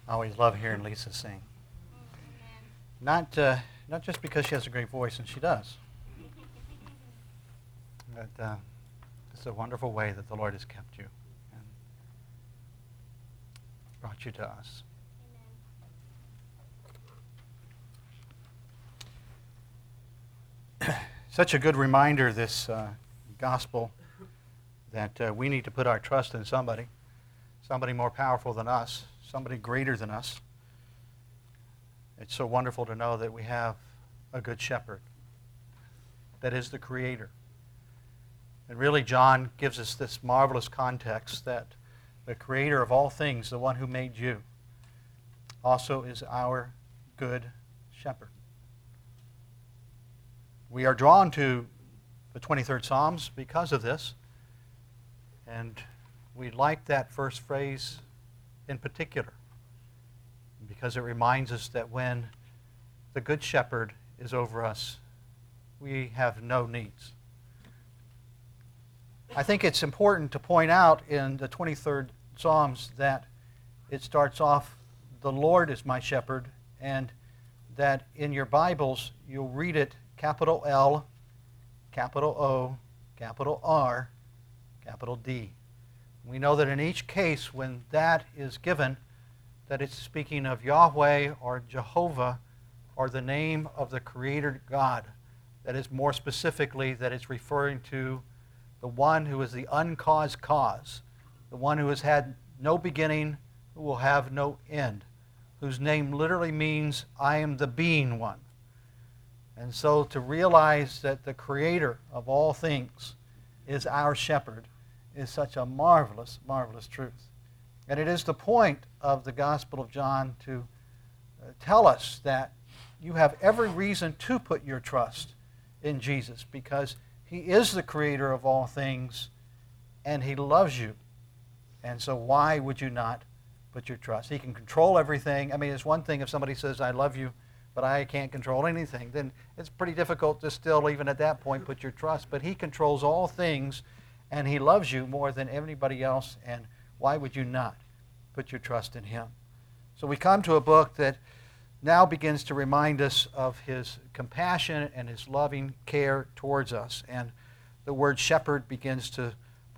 I always love hearing Lisa sing. Not just because she has a great voice, and she does, but it's a wonderful way that the Lord has kept you and brought you to us. Such a good reminder, this gospel, that we need to put our trust in somebody more powerful than us, somebody greater than us. It's so wonderful to know that we have a good shepherd that is the Creator. And really, John gives us this marvelous context that the Creator of all things, the one who made you, also is our good shepherd. We are drawn to the 23rd Psalms because of this, and we like that first phrase in particular because it reminds us that when the Good Shepherd is over us, we have no needs. I think it's important to point out in the 23rd Psalms that it starts off, "The Lord is my shepherd," and that in your Bibles you'll read it capital L, capital O, capital R, capital D. We know that in each case when that is given, that it's speaking of Yahweh or Jehovah or the name of the Creator God. That is more specifically that it's referring to the one who is the uncaused cause, the one who has had no beginning, who will have no end, whose name literally means, "I am the being one." And so to realize that the Creator of all things is our shepherd is such a marvelous, marvelous truth. And it is the point of the Gospel of John to tell us that you have every reason to put your trust in Jesus because He is the Creator of all things and He loves you. And so why would you not put your trust? He can control everything. I mean, it's one thing if somebody says, "I love you, but I can't control anything." Then it's pretty difficult to still, even at that point, put your trust. But He controls all things and He loves you more than anybody else. And why would you not put your trust in Him? So we come to a book that now begins to remind us of His compassion and His loving care towards us. And the word shepherd begins to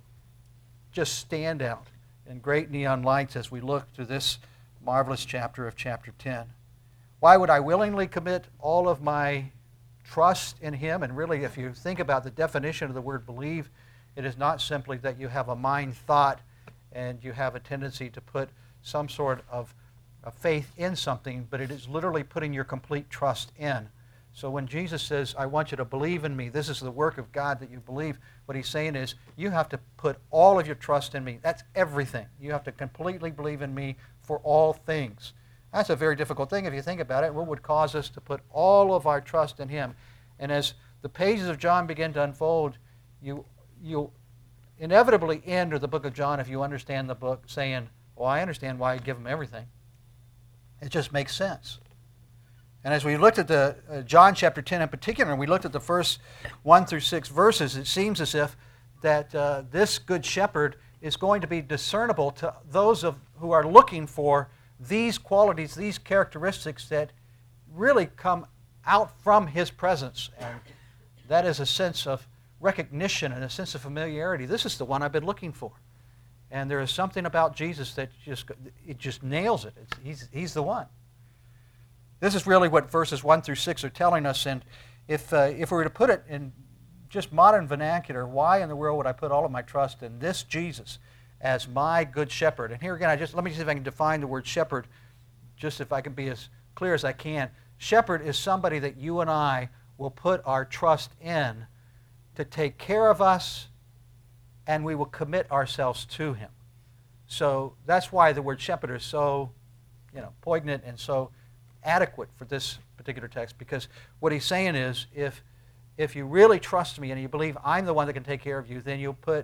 just stand out in great neon lights as we look through this marvelous chapter of chapter 10. Why would I willingly commit all of my trust in Him? And really, if you think about the definition of the word believe, it is not simply that you have a mind thought and you have a tendency to put some sort of faith in something, but it is literally putting your complete trust in. So when Jesus says, "I want you to believe in me, this is the work of God that you believe," what He's saying is, you have to put all of your trust in me. That's everything. You have to completely believe in me for all things. That's a very difficult thing if you think about it. What would cause us to put all of our trust in Him? And as the pages of John begin to unfold, you'll inevitably end the book of John, if you understand the book, saying, "Well, I understand why I'd give Him everything." It just makes sense. And as we looked at the John chapter 10 in particular, and we looked at the first 1 through 6 verses, it seems as if that this good shepherd is going to be discernible to those who are looking for these qualities, these characteristics that really come out from His presence. And that is a sense of recognition and a sense of familiarity. This is the one I've been looking for. And there is something about Jesus that just nails it. He's the one. This is really what verses 1 through 6 are telling us. And if we were to put it in just modern vernacular, why in the world would I put all of my trust in this Jesus as my good shepherd? And here again, let me see if I can define the word shepherd, just if I can be as clear as I can. Shepherd is somebody that you and I will put our trust in to take care of us, and we will commit ourselves to Him. So that's why the word shepherd is so, poignant and so adequate for this particular text, because what he's saying is, if you really trust me and you believe I'm the one that can take care of you, then you put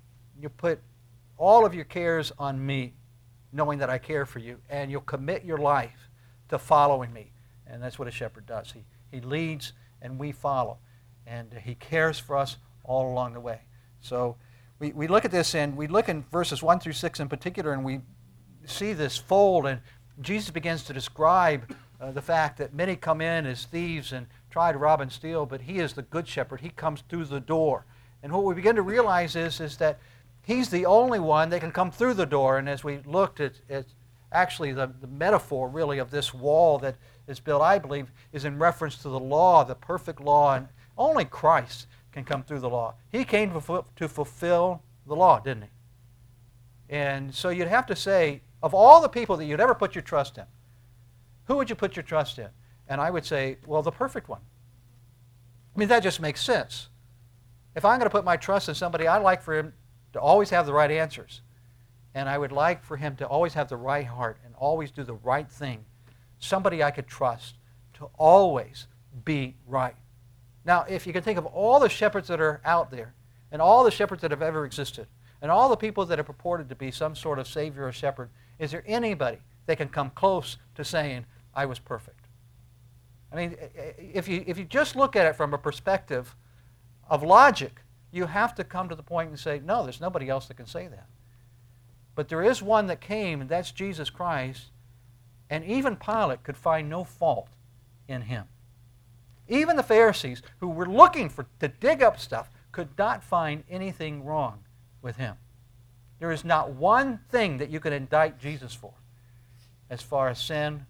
all of your cares on me, knowing that I care for you, and you'll commit your life to following me. And that's what a shepherd does. He leads and we follow, and He cares for us all along the way. So we look at this, and we look in verses 1 through 6 in particular, and we see this fold, and Jesus begins to describe the fact that many come in as thieves and try to rob and steal, but he is the good shepherd. He comes through the door. And what we begin to realize is that he's the only one that can come through the door. And as we looked at actually the metaphor really of this wall that is built, I believe, is in reference to the law, the perfect law, and only Christ can come through the law. He came to fulfill the law, didn't he? And so you'd have to say, of all the people that you'd ever put your trust in, who would you put your trust in? And I would say, well, the perfect one. I mean, that just makes sense. If I'm going to put my trust in somebody, I'd like for him to always have the right answers. And I would like for him to always have the right heart and always do the right thing. Somebody I could trust to always be right. Now, if you can think of all the shepherds that are out there, and all the shepherds that have ever existed, and all the people that have purported to be some sort of savior or shepherd, is there anybody that can come close to saying, I was perfect? I mean, if you just look at it from a perspective of logic, you have to come to the point and say, no, there's nobody else that can say that. But there is one that came, and that's Jesus Christ, and even Pilate could find no fault in him. Even the Pharisees, who were looking to dig up stuff, could not find anything wrong with him. There is not one thing that you could indict Jesus for as far as sin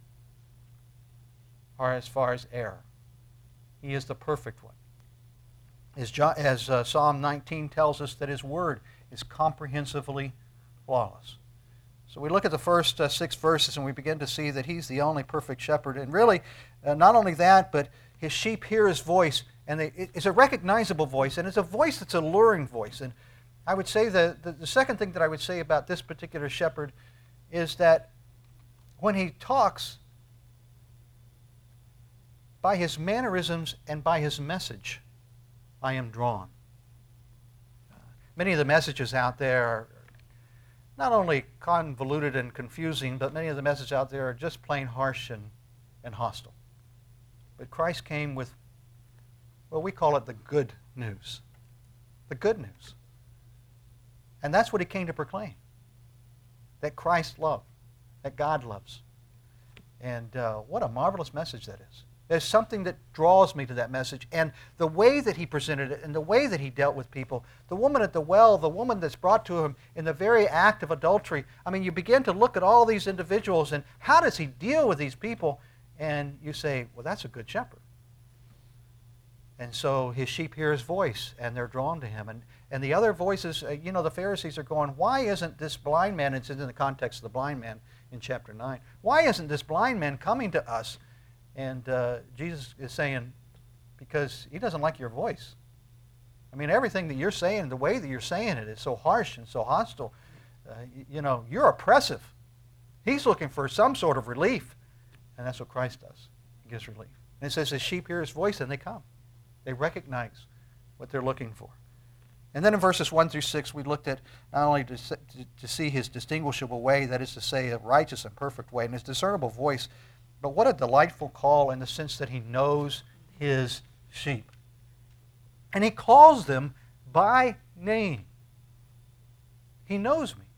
or as far as error. He is the perfect one. As Psalm 19 tells us that his word is comprehensively flawless. So we look at the first 6 verses and we begin to see that he's the only perfect shepherd. And really, not only that, but his sheep hear his voice, and it's a recognizable voice, and it's a voice that's an alluring voice. And I would say the second thing that I would say about this particular shepherd is that when he talks, by his mannerisms and by his message, I am drawn. Many of the messages out there are not only convoluted and confusing, but many of the messages out there are just plain harsh and hostile. But Christ came with, well, we call it the good news. The good news. And that's what he came to proclaim. That Christ loved. That God loves. And what a marvelous message that is. There's something that draws me to that message. And the way that he presented it and the way that he dealt with people, the woman at the well, the woman that's brought to him in the very act of adultery. I mean, you begin to look at all these individuals and how does he deal with these people? And you say, well, that's a good shepherd. And so his sheep hear his voice and they're drawn to him. And the other voices, the Pharisees are going, why isn't this blind man, it's in the context of the blind man in chapter 9, why isn't this blind man coming to us? And Jesus is saying, because he doesn't like your voice. I mean, everything that you're saying, the way that you're saying it is so harsh and so hostile. You're oppressive. He's looking for some sort of relief. And that's what Christ does. He gives relief. And it says the sheep hear his voice and they come. They recognize what they're looking for. And then in verses 1 through 6, we looked at not only to see his distinguishable way, that is to say, a righteous and perfect way, and his discernible voice, but what a delightful call in the sense that he knows his sheep. And he calls them by name. He knows me.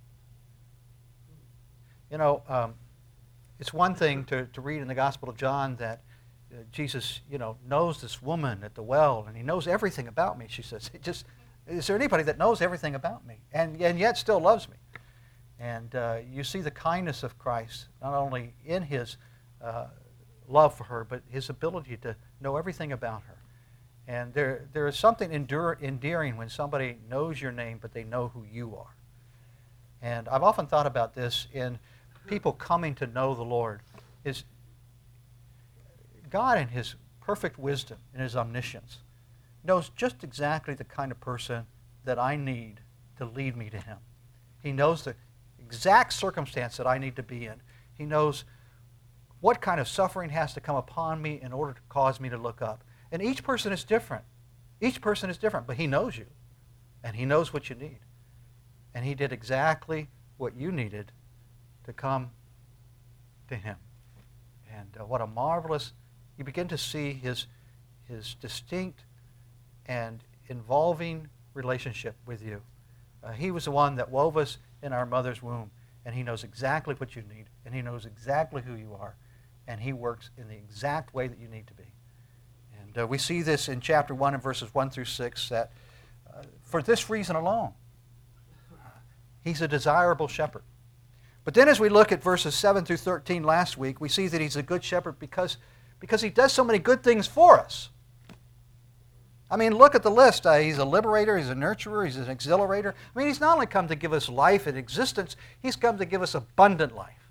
It's one thing to read in the Gospel of John that Jesus, knows this woman at the well, and he knows everything about me, she says. Is there anybody that knows everything about me and yet still loves me? And you see the kindness of Christ, not only in his love for her, but his ability to know everything about her. And there is something endearing when somebody knows your name, but they know who you are. And I've often thought about this in people coming to know the Lord. Is God in his perfect wisdom and his omniscience knows just exactly the kind of person that I need to lead me to him. He knows the exact circumstance that I need to be in. He knows what kind of suffering has to come upon me in order to cause me to look up. And each person is different. Each person is different, but he knows you. And he knows what you need. And he did exactly what you needed to come to him. And what a marvelous, you begin to see his distinct and involving relationship with you. He was the one that wove us in our mother's womb. and He knows exactly what you need, and He knows exactly who you are, and He works in the exact way that you need to be. And we see this in chapter 1 and verses 1 through 6, that for this reason alone, He's a desirable shepherd. But then as we look at verses 7 through 13 last week, we see that He's a good shepherd because He does so many good things for us. I mean, look at the list. He's a liberator, He's a nurturer, He's an exhilarator. I mean, He's not only come to give us life and existence, He's come to give us abundant life.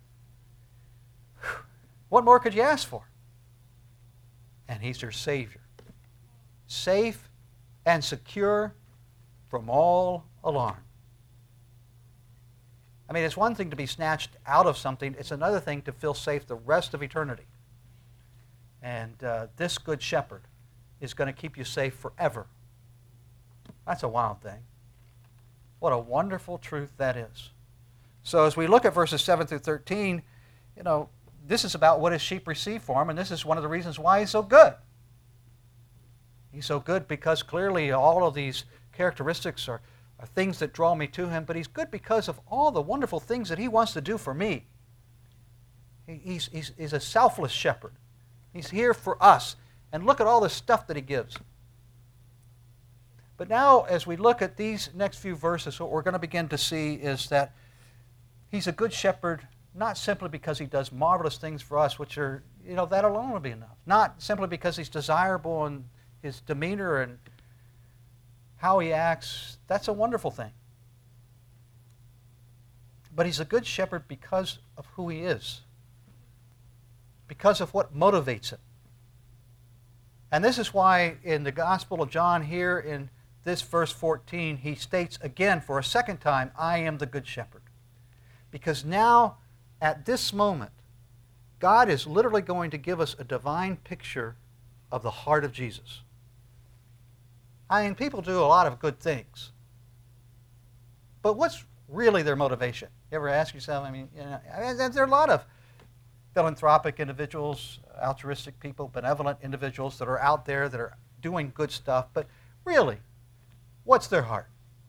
What more could you ask for? And He's your Savior. Safe and secure from all alarm. I mean, it's one thing to be snatched out of something. It's another thing to feel safe the rest of eternity. And this good shepherd is going to keep you safe forever. That's a wild thing. What a wonderful truth that is. So as we look at verses 7 through 13, this is about what His sheep receive from Him, and this is one of the reasons why He's so good. He's so good because clearly all of these characteristics are things that draw me to Him, but He's good because of all the wonderful things that He wants to do for me. He's a selfless shepherd. He's here for us. And look at all the stuff that He gives. But now, as we look at these next few verses, what we're going to begin to see is that He's a good shepherd, not simply because He does marvelous things for us, which are, that alone would be enough. Not simply because He's desirable in His demeanor and how He acts. That's a wonderful thing. But He's a good shepherd because of who He is. Because of what motivates Him. And this is why in the Gospel of John here in this verse 14, He states again for a second time, I am the good shepherd. Because now, at this moment, God is literally going to give us a divine picture of the heart of Jesus. I mean, people do a lot of good things. But what's really their motivation? You ever ask yourself, there are a lot of philanthropic individuals, altruistic people, benevolent individuals that are out there that are doing good stuff, but really, what's their heart?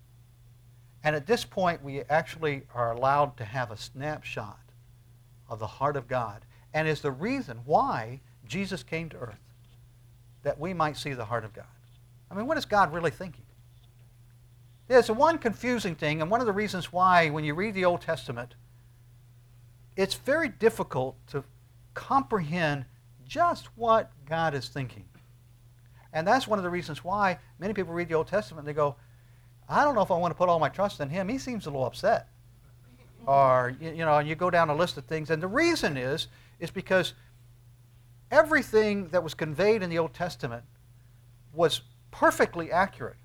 And at this point, we actually are allowed to have a snapshot of the heart of God, and is the reason why Jesus came to earth, that we might see the heart of God. I mean, what is God really thinking? There's one confusing thing, and one of the reasons why, when you read the Old Testament, it's very difficult to comprehend just what God is thinking. And that's one of the reasons why many people read the Old Testament and they go, I don't know if I want to put all my trust in Him. He seems a little upset. Or, and you go down a list of things. And the reason is because everything that was conveyed in the Old Testament was perfectly accurate.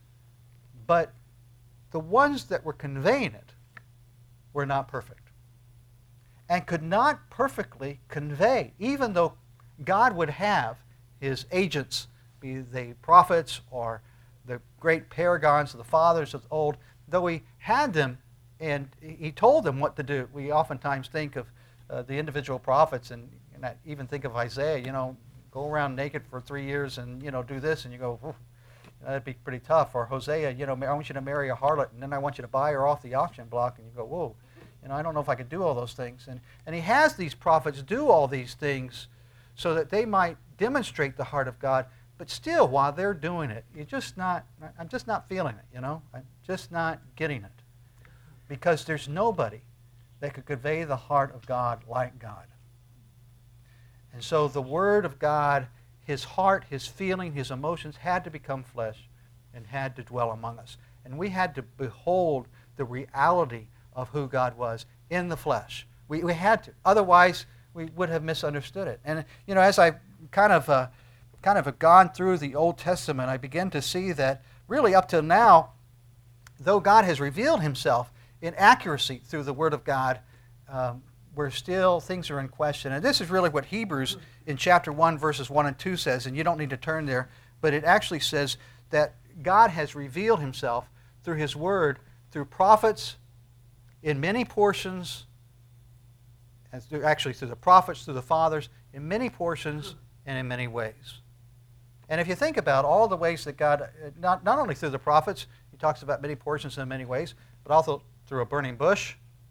But the ones that were conveying it were not perfect. And could not perfectly convey, even though God would have His agents, be they prophets or the great paragons of the fathers of old, though He had them and He told them what to do. We oftentimes think of the individual prophets and I even think of Isaiah, go around naked for 3 years and, do this, and you go, that'd be pretty tough. Or Hosea, I want you to marry a harlot, and then I want you to buy her off the auction block, and you go, whoa. I don't know if I could do all those things. And He has these prophets do all these things so that they might demonstrate the heart of God. But still, while they're doing it, I'm just not feeling it, I'm just not getting it. Because there's nobody that could convey the heart of God like God. And so the Word of God, His heart, His feeling, His emotions had to become flesh and had to dwell among us. And we had to behold the reality of who God was in the flesh. We had to. Otherwise, we would have misunderstood it. And, as I kind of have gone through the Old Testament, I begin to see that really up till now, though God has revealed Himself in accuracy through the Word of God, things are in question. And this is really what Hebrews in chapter 1, verses 1 and 2 says, and you don't need to turn there, but it actually says that God has revealed Himself through His Word, through prophets, in many portions, actually through the prophets, through the fathers, in many portions and in many ways. And if you think about all the ways that God, not only through the prophets, He talks about many portions and in many ways, but also through a burning bush,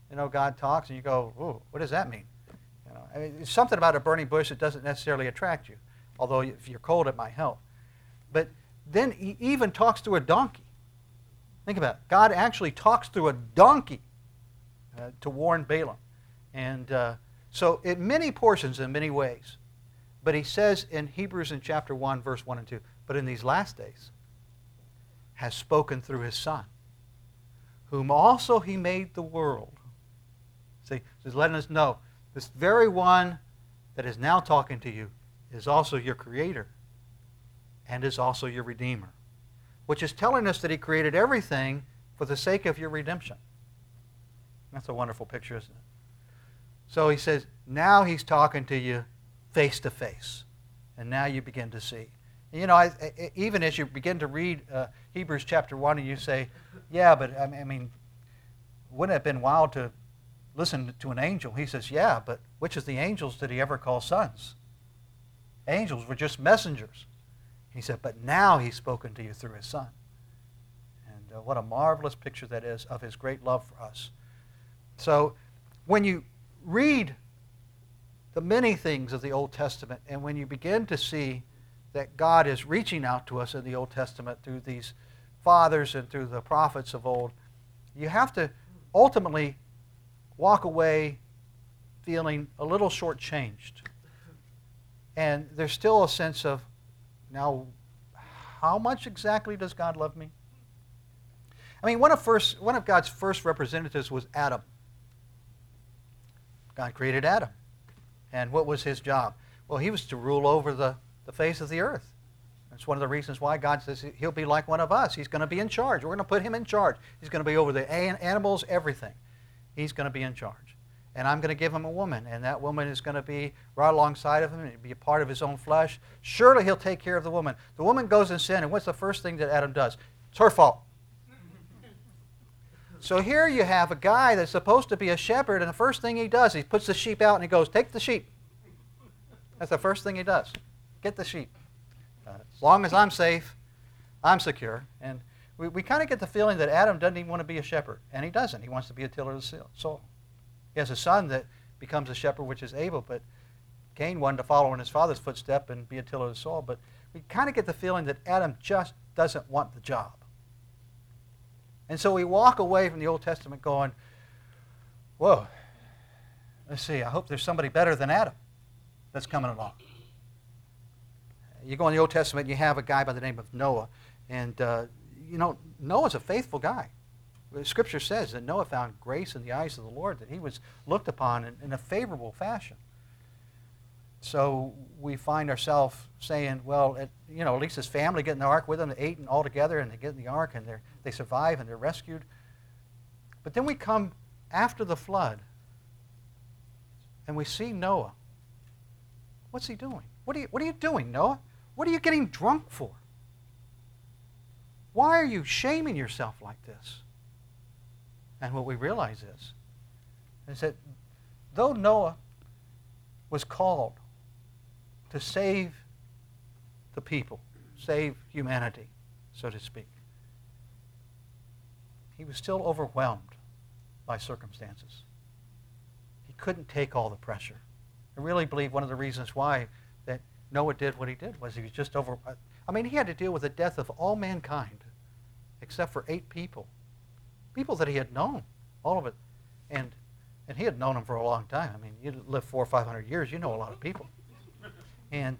God talks and you go, ooh, what does that mean? I mean, it's something about a burning bush that doesn't necessarily attract you, although if you're cold, it might help. But then he even talks through a donkey. Think about it. God actually talks through a donkey to warn Balaam. And so in many portions, in many ways. But he says in Hebrews in chapter 1, verse 1 and 2, but in these last days has spoken through his Son, whom also he made the world. See, he's letting us know this very one that is now talking to you is also your Creator and is also your Redeemer, which is telling us that he created everything for the sake of your redemption. That's a wonderful picture, isn't it? So he says, now he's talking to you face to face, and now you begin to see. And, even as you begin to read Hebrews chapter 1 and you say, yeah, but I mean, wouldn't it have been wild to listen to an angel? He says, yeah, but which of the angels did he ever call sons? Angels were just messengers. He said, but now he's spoken to you through his Son. And what a marvelous picture that is of his great love for us. So when you read the many things of the Old Testament, and when you begin to see that God is reaching out to us in the Old Testament through these fathers and through the prophets of old, you have to ultimately walk away feeling a little shortchanged. And there's still a sense of, now, how much exactly does God love me? I mean, one of God's first representatives was Adam. God created Adam. And what was his job? Well, he was to rule over the face of the earth. That's one of the reasons why God says he'll be like one of us. He's going to be in charge. We're going to put him in charge. He's going to be over the animals, everything. He's going to be in charge. And I'm going to give him a woman, and that woman is going to be right alongside of him and be a part of his own flesh. Surely he'll take care of the woman. The woman goes in sin, and what's the first thing that Adam does? It's her fault. So here you have a guy that's supposed to be a shepherd, and the first thing he does, he puts the sheep out and he goes, take the sheep. That's the first thing he does. Get the sheep. As long as I'm safe, I'm secure. And we kind of get the feeling that Adam doesn't even want to be a shepherd, and he doesn't. He wants to be a tiller of the soil. He has a son that becomes a shepherd, which is Abel, but Cain wanted to follow in his father's footstep and be a tiller of the soil. But we kind of get the feeling that Adam just doesn't want the job. And so we walk away from the Old Testament going, whoa, let's see, I hope there's somebody better than Adam that's coming along. You go in the Old Testament, you have a guy by the name of Noah. And, Noah's a faithful guy. Scripture says that Noah found grace in the eyes of the Lord, that he was looked upon in a favorable fashion. So we find ourselves saying, well, at least his family get in the ark with him. They ate all together, and they get in the ark, and they survive, and they're rescued. But then we come after the flood, and we see Noah. What's he doing? What are you doing, Noah? What are you getting drunk for? Why are you shaming yourself like this? And what we realize is that though Noah was called to save the people, save humanity, so to speak, he was still overwhelmed by circumstances. He couldn't take all the pressure. I really believe one of the reasons why that Noah did what he did was he was just he had to deal with the death of all mankind except for 8 people. People that he had known, all of it. And he had known them for a long time. I mean, you live 400 or 500 years, you know a lot of people. And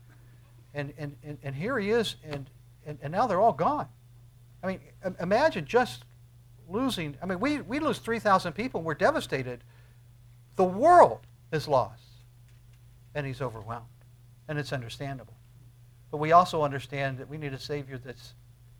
here he is, and now they're all gone. I mean, imagine just losing. I mean, we lose 3,000 people, and we're devastated. The world is lost, and he's overwhelmed, and it's understandable. But we also understand that we need a Savior that's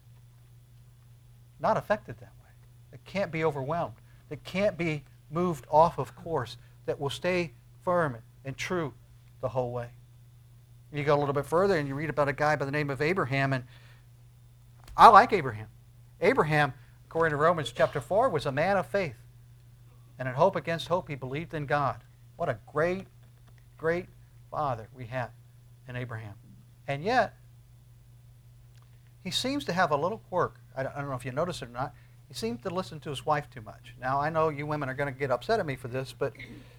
not affected that way, that can't be overwhelmed, that can't be moved off of course, that will stay firm and true the whole way. You go a little bit further and you read about a guy by the name of Abraham, and I like Abraham. Abraham, according to Romans chapter 4, was a man of faith. And in hope against hope, he believed in God. What a great, great father we have in Abraham. And yet, he seems to have a little quirk. I don't know if you notice it or not. he seemed to listen to his wife too much. Now, I know you women are going to get upset at me for this, but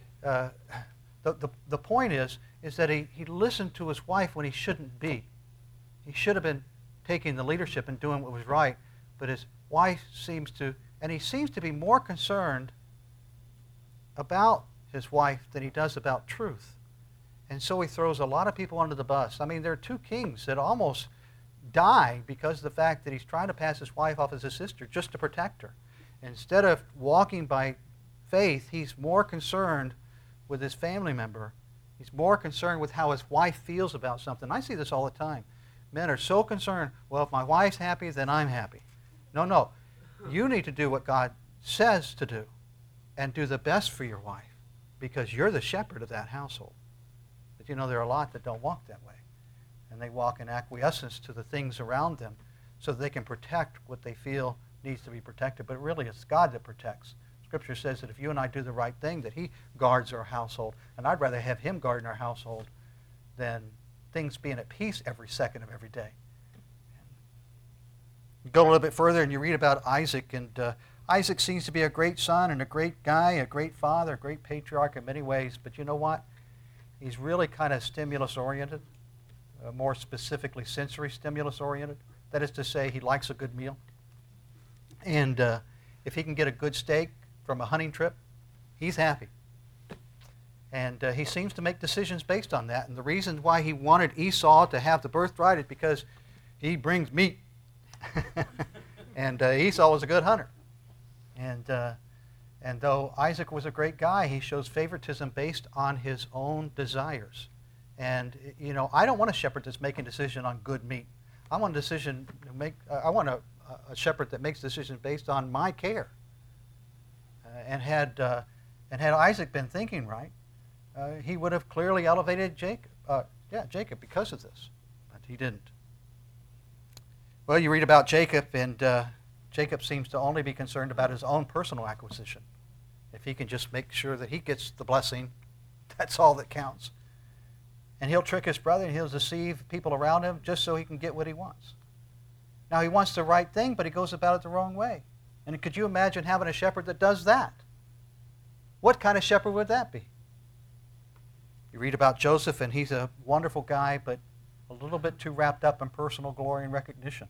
the point is that he listened to his wife when he shouldn't be. He should have been taking the leadership and doing what was right, but his wife seems to, and he seems to be more concerned about his wife than he does about truth. And so he throws a lot of people under the bus. I mean, there are two kings that almost die because of the fact that he's trying to pass his wife off as a sister just to protect her. Instead of walking by faith, he's more concerned with his family member. He's more concerned with how his wife feels about something. I see this all the time. Men are so concerned, well, if my wife's happy, then I'm happy. No. You need to do what God says to do and do the best for your wife because you're the shepherd of that household. But you know, there are a lot that don't walk that way. And they walk in acquiescence to the things around them so that they can protect what they feel needs to be protected. But really, it's God that protects. Scripture says that if you and I do the right thing, that he guards our household. And I'd rather have him guarding our household than things being at peace every second of every day. You go a little bit further and you read about Isaac. And Isaac seems to be a great son and a great guy, a great father, a great patriarch in many ways. But you know what? He's really kind of stimulus-oriented, more specifically sensory stimulus-oriented. That is to say, he likes a good meal. And if he can get a good steak from a hunting trip, he's happy. And he seems to make decisions based on that. And the reason why he wanted Esau to have the birthright is because he brings meat. And Esau was a good hunter. And though Isaac was a great guy, he shows favoritism based on his own desires. And, you know, I don't want a shepherd that's making a decision on good meat. I want a shepherd that makes decisions based on my care. And had Isaac been thinking right, he would have clearly elevated Jacob because of this. But he didn't. Well, you read about Jacob, and Jacob seems to only be concerned about his own personal acquisition. If he can just make sure that he gets the blessing, that's all that counts. And he'll trick his brother and he'll deceive people around him just so he can get what he wants. Now, he wants the right thing, but he goes about it the wrong way. And could you imagine having a shepherd that does that? What kind of shepherd would that be? You read about Joseph, and he's a wonderful guy, but a little bit too wrapped up in personal glory and recognition.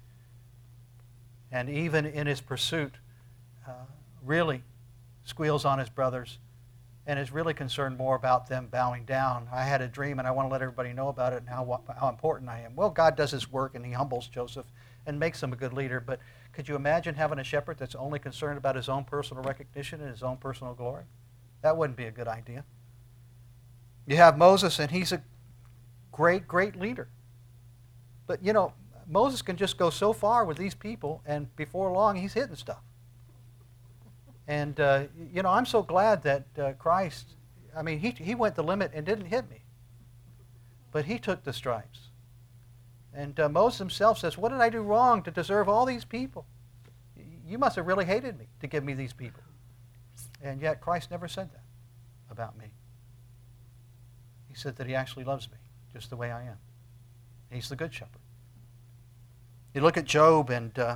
And even in his pursuit, really squeals on his brothers and is really concerned more about them bowing down. I had a dream, and I want to let everybody know about it and how important I am. Well, God does his work, and he humbles Joseph and makes him a good leader. But could you imagine having a shepherd that's only concerned about his own personal recognition and his own personal glory? That wouldn't be a good idea. You have Moses, and he's a great, great leader. But, you know, Moses can just go so far with these people, and before long, he's hitting stuff. And, you know, I'm so glad that Christ, I mean, he went the limit and didn't hit me. But he took the stripes. And Moses himself says, what did I do wrong to deserve all these people? You must have really hated me to give me these people. And yet Christ never said that about me. He said that he actually loves me just the way I am. He's the good shepherd. You look at Job, and the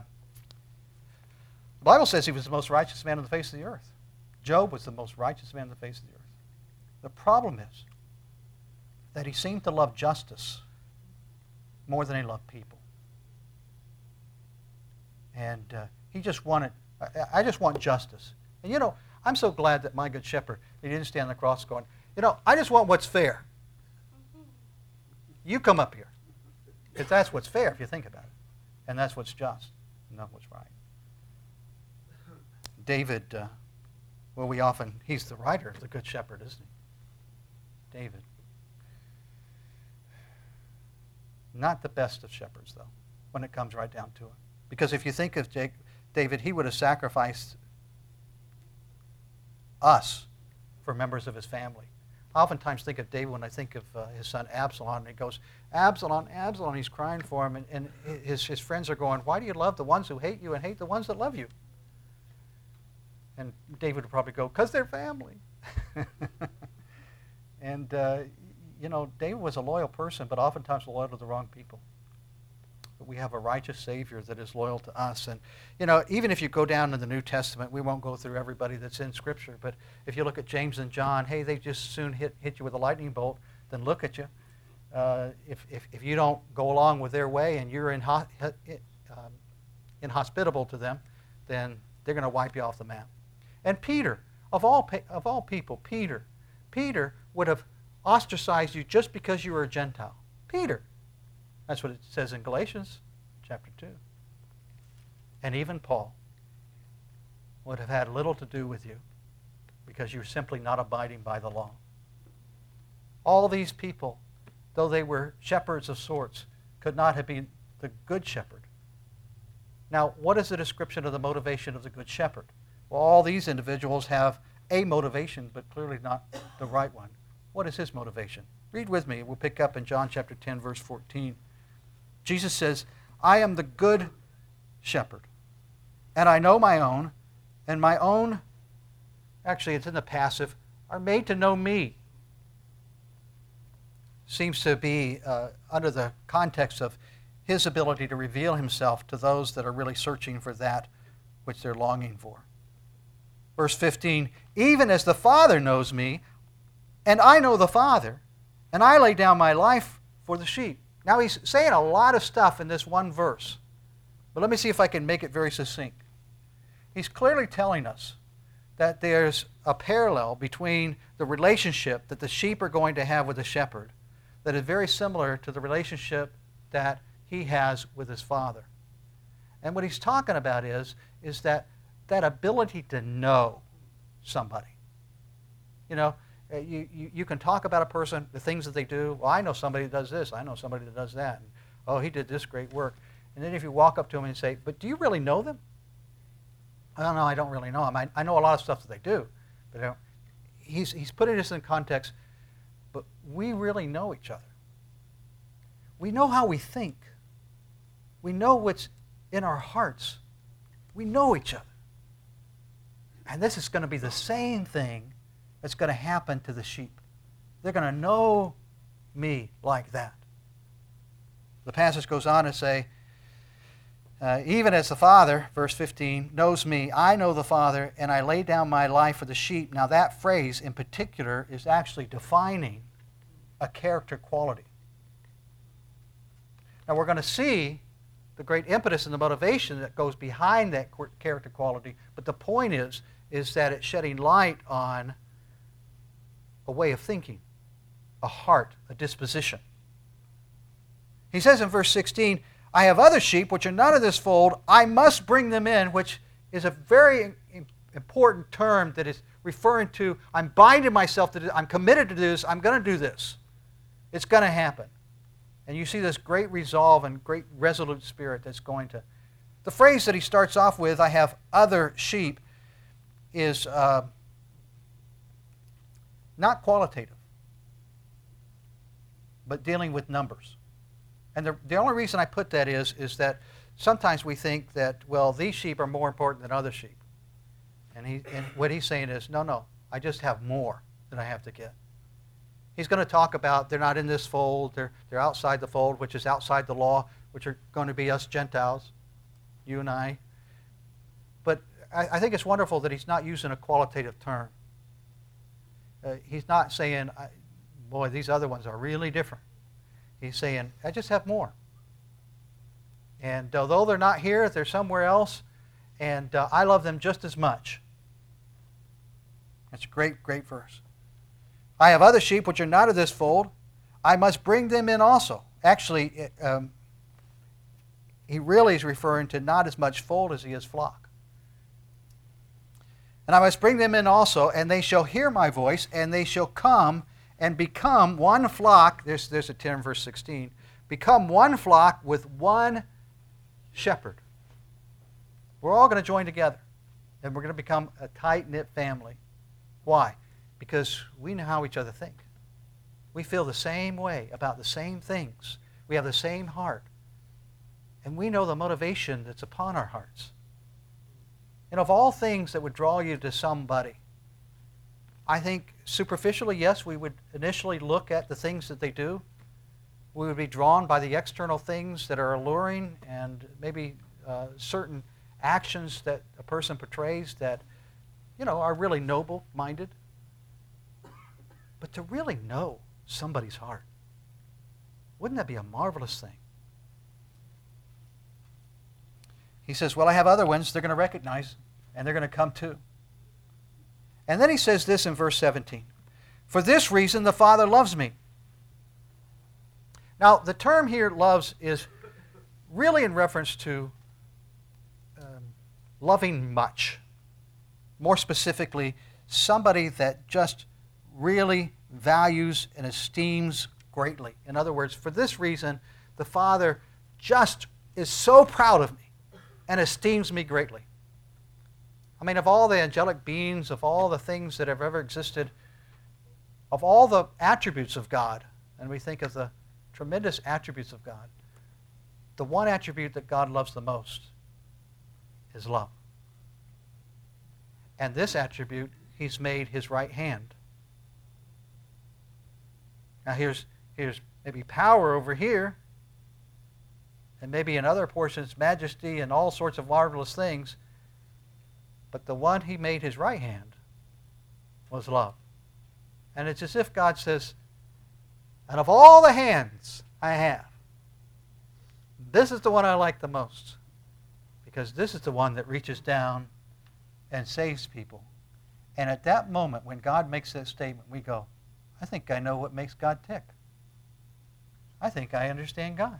Bible says he was the most righteous man on the face of the earth. Job was the most righteous man on the face of the earth. The problem is that he seemed to love justice more than he loved people. And he just wanted, I just want justice. And you know, I'm so glad that my good shepherd, he didn't stand on the cross going, you know, I just want what's fair. You come up here. Because that's what's fair if you think about it. And that's what's just, and not what's right. David, he's the writer of the Good Shepherd, isn't he? David. Not the best of shepherds, though, when it comes right down to it. Because if you think of David, he would have sacrificed us for members of his family. I oftentimes think of David when I think of his son Absalom, and he goes, Absalom, Absalom, he's crying for him, and his friends are going, why do you love the ones who hate you and hate the ones that love you? And David would probably go, because they're family. And, you know, David was a loyal person, but oftentimes loyal to the wrong people. but we have a righteous Savior that is loyal to us. And, even if you go down to the New Testament, we won't go through everybody that's in Scripture, but if you look at James and John, hey, they just soon hit you with a lightning bolt, then look at you. If you don't go along with their way and you're inhospitable to them, then they're going to wipe you off the map. And Peter, of all people, Peter would have ostracized you just because you were a Gentile. Peter. That's what it says in Galatians chapter 2. And even Paul would have had little to do with you because you're simply not abiding by the law. All these people, though they were shepherds of sorts, could not have been the good shepherd. Now, what is the description of the motivation of the good shepherd? Well, all these individuals have a motivation, but clearly not the right one. What is his motivation? Read with me. We'll pick up in John chapter 10, verse 14. Jesus says, I am the good shepherd, and I know my own, and my own, actually it's in the passive, are made to know me. Seems to be under the context of his ability to reveal himself to those that are really searching for that which they're longing for. Verse 15, even as the Father knows me, and I know the Father, and I lay down my life for the sheep. Now he's saying a lot of stuff in this one verse, but let me see if I can make it very succinct. He's clearly telling us that there's a parallel between the relationship that the sheep are going to have with the shepherd that is very similar to the relationship that he has with his Father. And what he's talking about is that ability to know somebody. You can talk about a person, the things that they do. Well, I know somebody that does this. I know somebody that does that. And, oh, he did this great work. And then if you walk up to him and say, but do you really know them? No, I don't really know them. I know a lot of stuff that they do. But he's putting this in context, but we really know each other. We know how we think. We know what's in our hearts. We know each other. And this is going to be the same thing that's going to happen to the sheep. They're going to know me like that. The passage goes on to say, even as the Father, verse 15, knows me, I know the Father, and I lay down my life for the sheep. Now that phrase in particular is actually defining a character quality. Now we're going to see the great impetus and the motivation that goes behind that character quality, but the point is that it's shedding light on a way of thinking, a heart, a disposition. He says in verse 16, I have other sheep which are not of this fold. I must bring them in, which is a very important term that is referring to, I'm binding myself to this, I'm committed to this, I'm going to do this. It's going to happen. And you see this great resolve and great resolute spirit that's going to. The phrase that he starts off with, I have other sheep, is not qualitative, but dealing with numbers. And the only reason I put that is that sometimes we think that, well, these sheep are more important than other sheep. And what he's saying is, no, I just have more than I have to get. He's going to talk about they're not in this fold, they're outside the fold, which is outside the law, which are going to be us Gentiles, you and I. But I think it's wonderful that he's not using a qualitative term. He's not saying, boy, these other ones are really different. He's saying, I just have more. And although they're not here, they're somewhere else, and I love them just as much. That's a great, great verse. I have other sheep which are not of this fold. I must bring them in also. Actually, he really is referring to not as much fold as he is flock. And I must bring them in also, and they shall hear my voice, and they shall come and become one flock. There's a term, verse 16. Become one flock with one shepherd. We're all going to join together, and we're going to become a tight-knit family. Why? Because we know how each other think. We feel the same way about the same things. We have the same heart. And we know the motivation that's upon our hearts. And of all things that would draw you to somebody, I think superficially, yes, we would initially look at the things that they do. We would be drawn by the external things that are alluring and maybe certain actions that a person portrays that, are really noble-minded. But to really know somebody's heart, wouldn't that be a marvelous thing? He says, well, I have other ones they're going to recognize, and they're going to come too. And then he says this in verse 17. For this reason the Father loves me. Now, the term here, loves, is really in reference to loving much. More specifically, somebody that just really values and esteems greatly. In other words, for this reason, the Father just is so proud of me and esteems me greatly. I mean, of all the angelic beings, of all the things that have ever existed, of all the attributes of God, and we think of the tremendous attributes of God, the one attribute that God loves the most is love. And this attribute, He's made His right hand. Now here's maybe power over here, and maybe in other portions majesty and all sorts of marvelous things, but the one He made His right hand was love. And it's as if God says, and of all the hands I have, this is the one I like the most, because this is the one that reaches down and saves people. And at that moment, when God makes that statement, we go, I think I know what makes God tick. I think I understand God.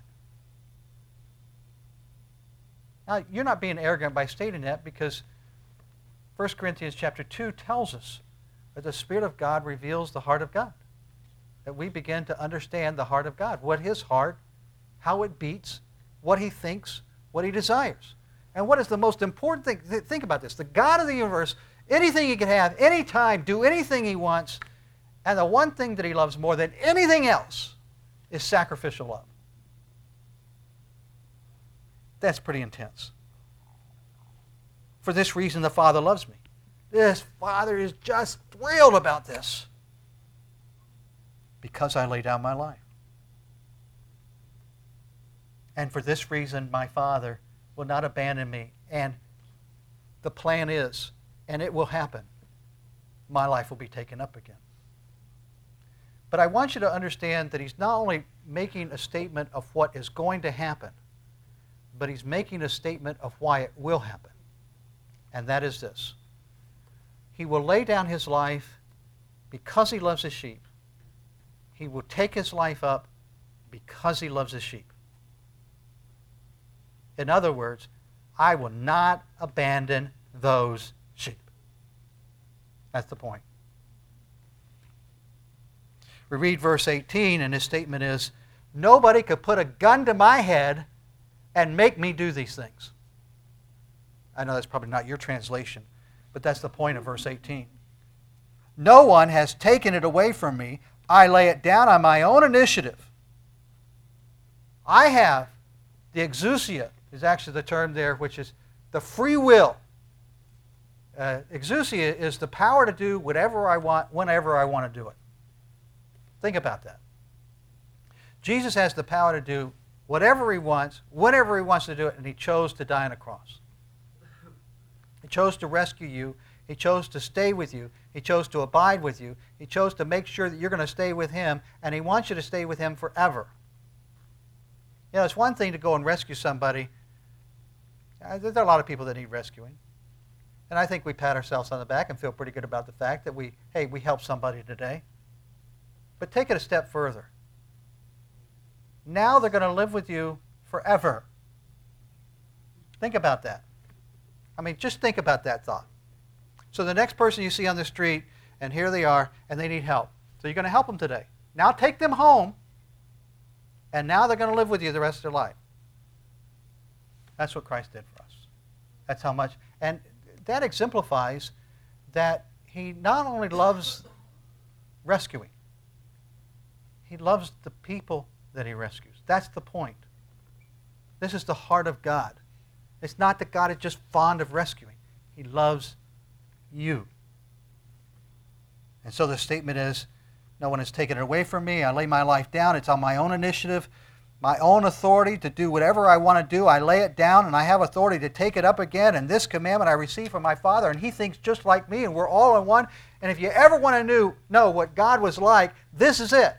Now, you're not being arrogant by stating that, because 1 Corinthians chapter 2 tells us that the Spirit of God reveals the heart of God. That we begin to understand the heart of God, what His heart, how it beats, what He thinks, what He desires. And what is the most important thing? Think about this. The God of the universe, anything He can have, anytime, do anything He wants, and the one thing that He loves more than anything else is sacrificial love. That's pretty intense. For this reason, the Father loves me. This Father is just thrilled about this, because I lay down my life. And for this reason, my Father will not abandon me. And the plan is, and it will happen, my life will be taken up again. But I want you to understand that He's not only making a statement of what is going to happen, but He's making a statement of why it will happen. And that is this. He will lay down His life because He loves His sheep. He will take His life up because He loves His sheep. In other words, I will not abandon those sheep. That's the point. We read verse 18, and his statement is, nobody could put a gun to my head and make me do these things. I know that's probably not your translation, but that's the point of verse 18. No one has taken it away from me. I lay it down on my own initiative. I have the exousia, is actually the term there, which is the free will. Exousia is the power to do whatever I want, whenever I want to do it. Think about that. Jesus has the power to do whatever He wants, whenever He wants to do it, and He chose to die on a cross. He chose to rescue you. He chose to stay with you. He chose to abide with you. He chose to make sure that you're going to stay with Him, and He wants you to stay with Him forever. You know, it's one thing to go and rescue somebody. There are a lot of people that need rescuing. And I think we pat ourselves on the back and feel pretty good about the fact that we helped somebody today. But take it a step further. Now they're going to live with you forever. Think about that. I mean, just think about that thought. So the next person you see on the street, and here they are, and they need help. So you're going to help them today. Now take them home, and now they're going to live with you the rest of their life. That's what Christ did for us. That's how much. And that exemplifies that He not only loves rescuing, He loves the people that He rescues. That's the point. This is the heart of God. It's not that God is just fond of rescuing. He loves you. And so the statement is, No one has taken it away from me. I lay my life down. It's on my own initiative, my own authority to do whatever I want to do. I lay it down, and I have authority to take it up again. And this commandment I receive from my Father, and He thinks just like me, and we're all in one. And if you ever want to know what God was like, this is it.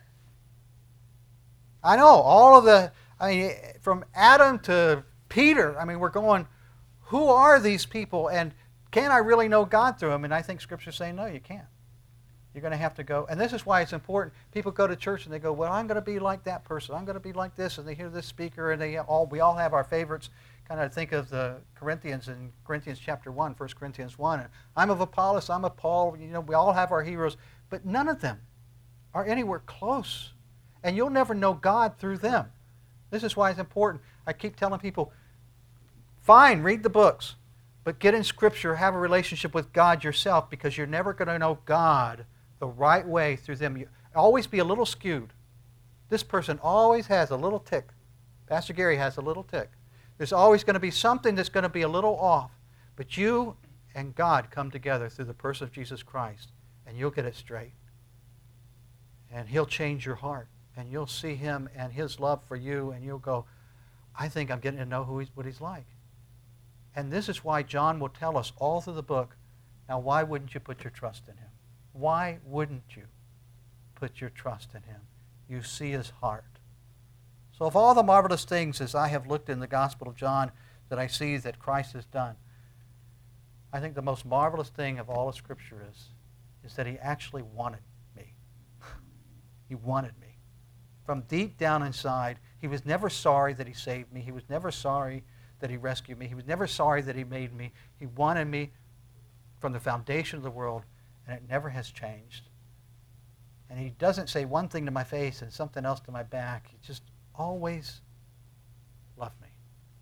I know, from Adam to Peter, we're going, who are these people? And can I really know God through them? And I think Scripture's saying, no, you can't. You're going to have to go. And this is why it's important. People go to church and they go, well, I'm going to be like that person. I'm going to be like this. And they hear this speaker, and we all have our favorites. Kind of think of the Corinthians in Corinthians chapter 1, 1 Corinthians 1. And I'm of Apollos, I'm of Paul. We all have our heroes. But none of them are anywhere close. And you'll never know God through them. This is why it's important. I keep telling people, fine, read the books. But get in Scripture, have a relationship with God yourself, because you're never going to know God the right way through them. You always be a little skewed. This person always has a little tick. Pastor Gary has a little tick. There's always going to be something that's going to be a little off. But you and God come together through the person of Jesus Christ, and you'll get it straight. And He'll change your heart, and you'll see Him and His love for you, and you'll go, I think I'm getting to know what He's like. And this is why John will tell us all through the book, now why wouldn't you put your trust in Him? Why wouldn't you put your trust in Him? You see His heart. So of all the marvelous things as I have looked in the Gospel of John that I see that Christ has done, I think the most marvelous thing of all of Scripture is that He actually wanted me. He wanted me. From deep down inside, He was never sorry that He saved me. He was never sorry that He rescued me. He was never sorry that He made me. He wanted me from the foundation of the world, and it never has changed. And He doesn't say one thing to my face and something else to my back. He just always loved me.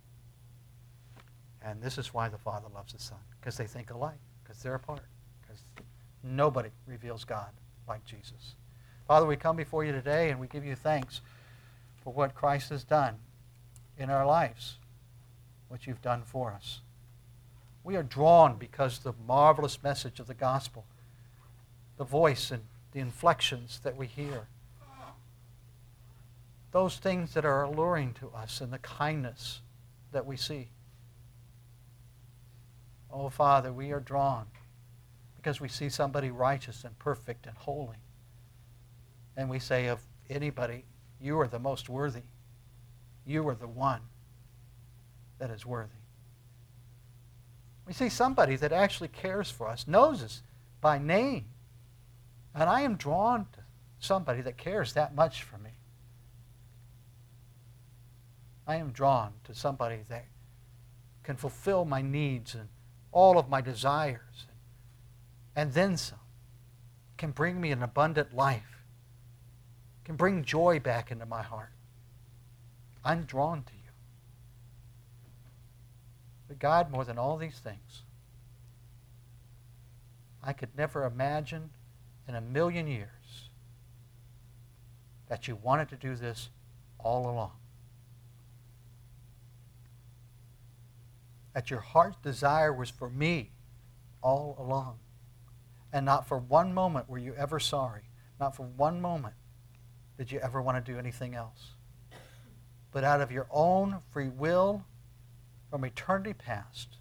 And this is why the Father loves the Son, because they think alike, because they're apart, because nobody reveals God like Jesus. Father, we come before You today, and we give You thanks for what Christ has done in our lives, what You've done for us. We are drawn because of the marvelous message of the gospel, the voice and the inflections that we hear, those things that are alluring to us, and the kindness that we see. Oh, Father, we are drawn because we see somebody righteous and perfect and holy. And we say of anybody, You are the most worthy. You are the one that is worthy. We see somebody that actually cares for us, knows us by name. And I am drawn to somebody that cares that much for me. I am drawn to somebody that can fulfill my needs and all of my desires, and then some, can bring me an abundant life, can bring joy back into my heart. I'm drawn to You. But God, more than all these things, I could never imagine in a million years that You wanted to do this all along. That Your heart's desire was for me all along. And not for one moment were You ever sorry. Not for one moment did You ever want to do anything else. But out of Your own free will, from eternity past,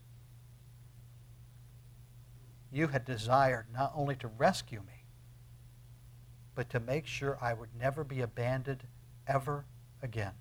You had desired not only to rescue me, but to make sure I would never be abandoned ever again.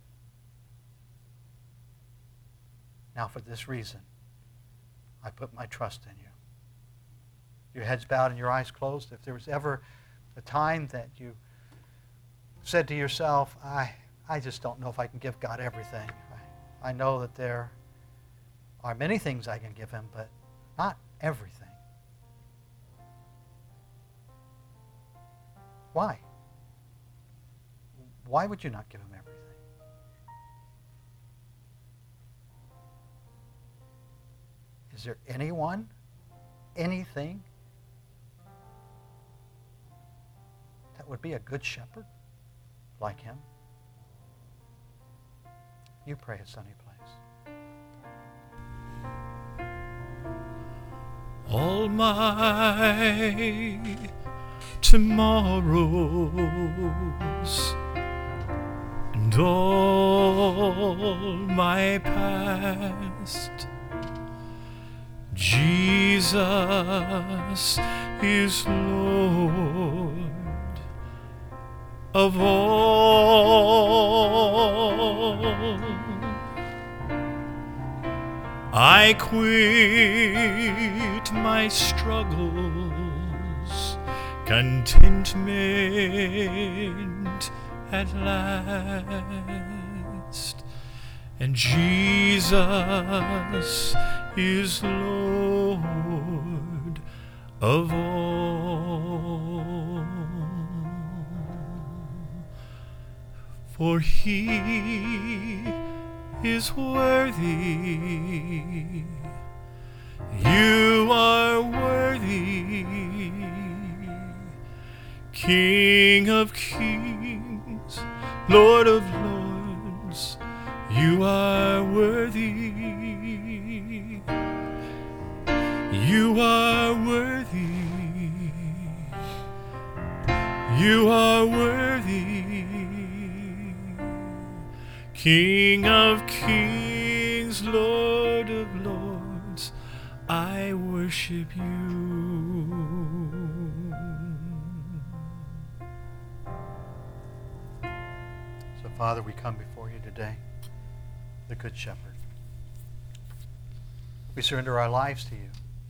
Now, for this reason, I put my trust in You. Your heads bowed and your eyes closed. If there was ever a time that you said to yourself, I just don't know if I can give God everything. I know that there are many things I can give Him, but not everything. Why? Why would you not give Him everything? Is there anyone, anything that would be a good shepherd like Him? You pray a sunny place. All my tomorrows and all my past. Jesus is Lord of all. I quit my struggles, contentment at last, and Jesus is Lord of all. For He is worthy, you are worthy, King of kings, Lord of lords, you are worthy, you are worthy, you are worthy, King of kings, Lord of lords, I worship you. So, Father, we come before you today, the Good Shepherd. We surrender our lives to you.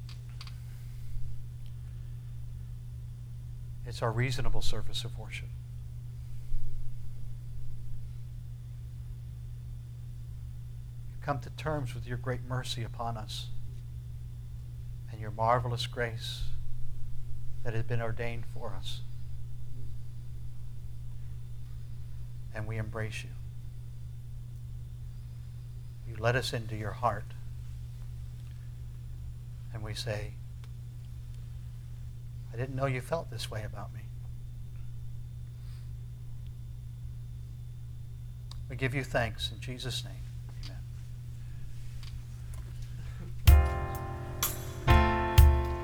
It's our reasonable service of worship. You've come to terms with your great mercy upon us and your marvelous grace that has been ordained for us. And we embrace you. You let us into your heart. And we say, I didn't know you felt this way about me. We give you thanks in Jesus' name.